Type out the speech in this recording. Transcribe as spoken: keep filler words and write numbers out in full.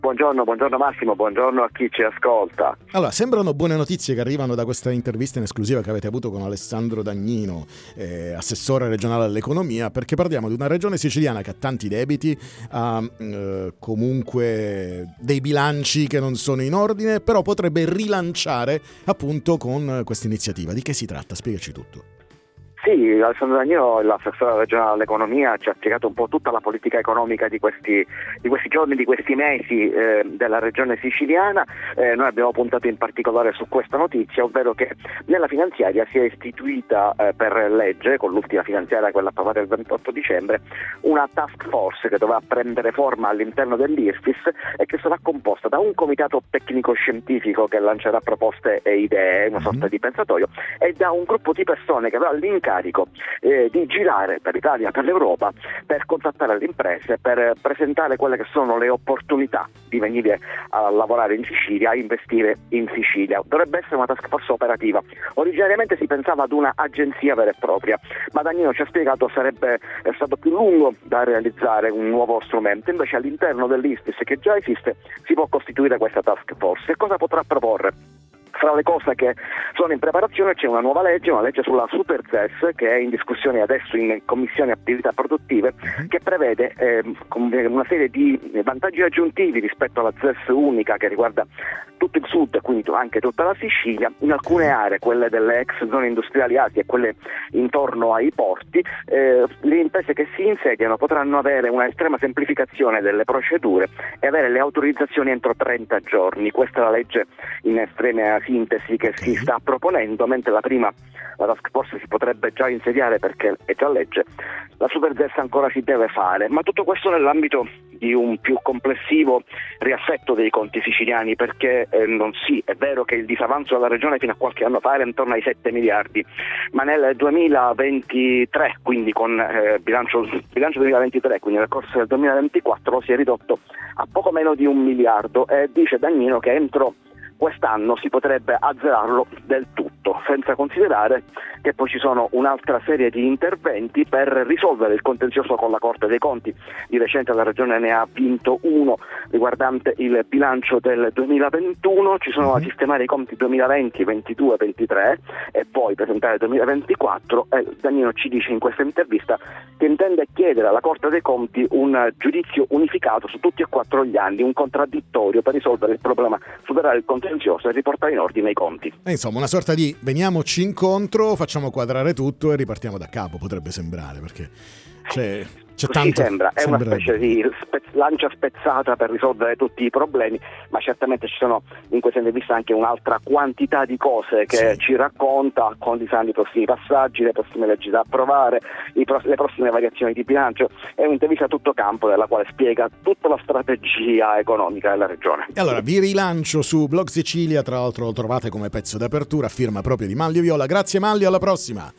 Buongiorno, buongiorno Massimo, buongiorno a chi ci ascolta. Allora, sembrano buone notizie che arrivano da questa intervista in esclusiva che avete avuto con Alessandro Dagnino, eh, assessore regionale all'economia, perché parliamo di una regione siciliana che ha tanti debiti, ha eh, comunque dei bilanci che non sono in ordine, però potrebbe rilanciare appunto con questa iniziativa. Di che si tratta? Spiegaci tutto. Sì, Alessandro Dagnino, l'assessore regionale all'economia, ci ha spiegato un po' tutta la politica economica di questi, di questi giorni, di questi mesi eh, della regione siciliana. Eh, noi abbiamo puntato in particolare su questa notizia, ovvero che nella finanziaria si è istituita eh, per legge, con l'ultima finanziaria, quella approvata il ventotto dicembre, una task force che dovrà prendere forma all'interno dell'IRFIS e che sarà composta da un comitato tecnico-scientifico che lancerà proposte e idee, una sorta di pensatoio, e da un gruppo di persone che avrà l'incarico Eh, di girare per l'Italia, per l'Europa, per contattare le imprese, per presentare quelle che sono le opportunità di venire a lavorare in Sicilia, a investire in Sicilia. Dovrebbe essere una task force operativa. Originariamente si pensava ad una agenzia vera e propria, ma Dagnino ci ha spiegato sarebbe è stato più lungo da realizzare un nuovo strumento. Invece all'interno dell'ISPIS, che già esiste, si può costituire questa task force. E cosa potrà proporre? Fra le cose che sono in preparazione c'è una nuova legge, una legge sulla Super Z E S che è in discussione adesso in Commissione Attività Produttive, che prevede eh, una serie di vantaggi aggiuntivi rispetto alla Z E S unica che riguarda tutto il sud, quindi anche tutta la Sicilia. In alcune aree, quelle delle ex zone industriali Asie e quelle intorno ai porti, eh, le imprese che si insediano potranno avere una estrema semplificazione delle procedure e avere le autorizzazioni entro trenta giorni. Questa è la legge in estrema sintesi che si sta proponendo, mentre la prima, la task force, si potrebbe già insediare perché è già legge. La Super Z E S ancora si deve fare, ma tutto questo nell'ambito di un più complessivo riassetto dei conti siciliani, perché eh, non sì, è vero che il disavanzo della regione fino a qualche anno fa era intorno ai sette miliardi, ma nel duemilaventitré, quindi con eh, bilancio, bilancio duemilaventitré, quindi nel corso del duemilaventiquattro, si è ridotto a poco meno di un miliardo e dice Dagnino che entro quest'anno si potrebbe azzerarlo del tutto, senza considerare che poi ci sono un'altra serie di interventi per risolvere il contenzioso con la Corte dei Conti. Di recente la Regione ne ha vinto uno riguardante il bilancio del duemilaventuno, ci sono da sistemare i conti duemilaventi, ventidue, ventitré e poi presentare il duemilaventiquattro, e Dagnino ci dice in questa intervista che intende chiedere alla Corte dei Conti un giudizio unificato su tutti e quattro gli anni, un contraddittorio per risolvere il problema, superare il contenzioso e riportare in ordine i conti. E insomma, una sorta di veniamoci incontro, facciamo quadrare tutto e ripartiamo da capo, potrebbe sembrare, perché c'è, c'è Così tanto. sembra, è una specie di spez- lancia spezzata per risolvere tutti i problemi, ma certamente ci sono in questa intervista anche un'altra quantità di cose che sì. ci racconta, con i prossimi passaggi, le prossime leggi da approvare, i pro- le prossime variazioni di bilancio. È un'intervista a tutto campo nella quale spiega tutta la strategia economica della regione. E allora vi rilancio su Blog Sicilia, tra l'altro lo trovate come pezzo d'apertura, firma proprio di Manlio Viola. Grazie Manlio, alla prossima.